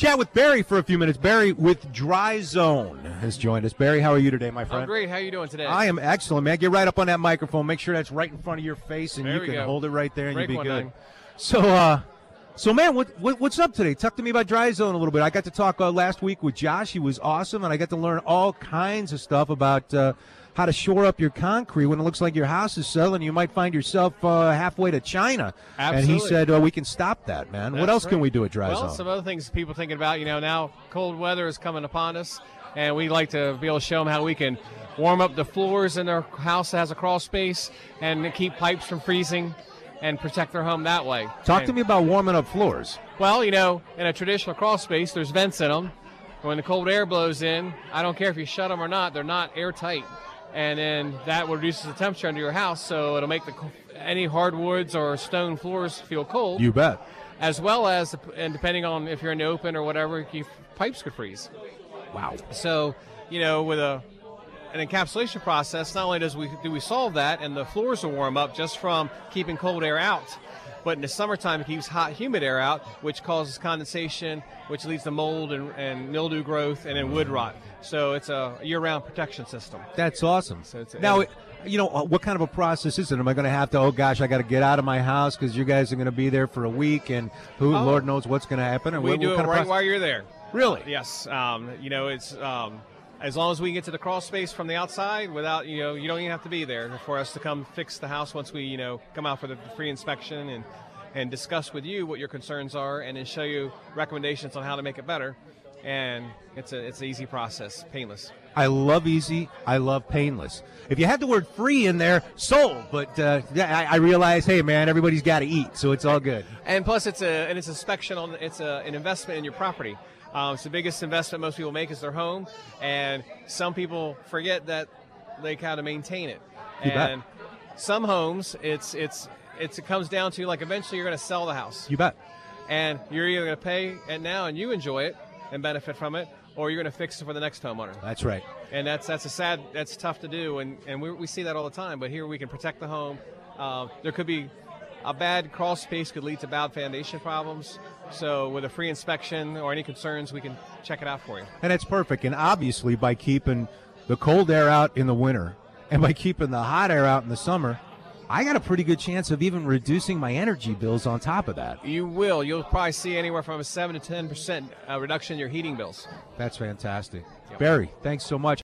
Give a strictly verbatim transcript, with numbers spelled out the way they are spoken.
chat with Barry for a few minutes. Barry with Dry Zone has joined us. Barry, how are you today, my friend? I'm great. How are you doing today? I am excellent, man. Get right up on that microphone. Make sure that's right in front of your face, and there you we can go. hold it right there, and Break you'll be good. nine. So, uh, so man, what, what what's up today? Talk to me about Dry Zone a little bit. I got to talk uh, last week with Josh. He was awesome, and I got to learn all kinds of stuff about uh, how to shore up your concrete when it looks like your house is selling. You might find yourself uh, halfway to China. Absolutely. And he said, uh, we can stop that, man. That's what else right. can we do at Dry well, Zone? some other things people thinking about, you know, now cold weather is coming upon us, and we like to be able to show them how we can warm up the floors in their house that has a crawl space and keep pipes from freezing and protect their home that way. Talk and, to me about warming up floors. Well, you know, in a traditional crawl space, there's vents in them. When the cold air blows in, I don't care if you shut them or not, they're not airtight. And then that reduces the temperature under your house, so it'll make the any hardwoods or stone floors feel cold. You bet. As well as, and depending on if you're in the open or whatever, you, pipes could freeze. Wow. So, you know, with a an encapsulation process, not only does we do we solve that, and the floors will warm up just from keeping cold air out, but in the summertime it keeps hot, humid air out, which causes condensation, which leads to mold and, and mildew growth, and then wood rot. So it's a year-round protection system. That's awesome. So it's, now, you know, uh, what kind of a process is it? Am I going to have to, oh, gosh, I got to get out of my house because you guys are going to be there for a week, and who, Oh. Lord knows what's going to happen? Or We what, do what it kind of right process? while you're there. Really? Yes. Um, you know, it's um, as long as we can get to the crawl space from the outside without, you know, you don't even have to be there for us to come fix the house once we, you know, come out for the free inspection and, and discuss with you what your concerns are and then show you recommendations on how to make it better. And it's a it's an easy process, painless. I love easy. I love painless. If you had the word free in there, sold. But uh, I, I realize, hey, man, everybody's got to eat, so it's all good. And plus, it's a and it's a inspection on it's a, an investment in your property. Um, it's the biggest investment most people make is their home, and some people forget that they kind of maintain it. You bet. And some homes, it's it's it's it comes down to like eventually you're going to sell the house. You bet. And you're either going to pay it now and you enjoy it and benefit from it, or you're going to fix it for the next homeowner. That's right. And that's that's a sad, that's tough to do, and, and we, we see that all the time. But here we can protect the home. Uh, there could be a bad crawl space could lead to bad foundation problems. So with a free inspection or any concerns, we can check it out for you. And it's perfect. And obviously, by keeping the cold air out in the winter and by keeping the hot air out in the summer, I got a pretty good chance of even reducing my energy bills on top of that. You will. You'll probably see anywhere from a seven to ten percent uh, reduction in your heating bills. That's fantastic. Yep. Barry, thanks so much.